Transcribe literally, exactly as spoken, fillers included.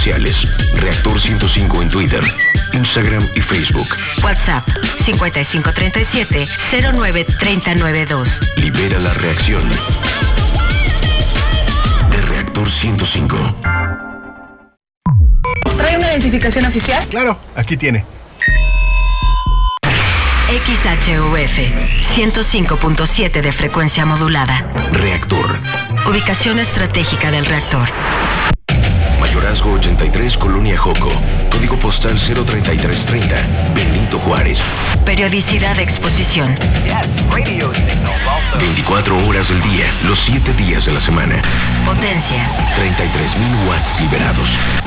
sociales. Reactor ciento cinco en Twitter, Instagram y Facebook. WhatsApp cincuenta y cinco treinta y siete cero nueve treinta noventa y dos. Libera la reacción de Reactor ciento cinco. ¿Trae una identificación oficial? Claro, aquí tiene. X H U F ciento cinco punto siete de frecuencia modulada. Reactor. Ubicación estratégica del reactor. Mayorazgo ochenta y tres, Colonia Joco. Código postal cero treinta y tres treinta, Benito Juárez. Periodicidad de exposición. veinticuatro horas del día, los siete días de la semana. Potencia. treinta y tres mil watts liberados.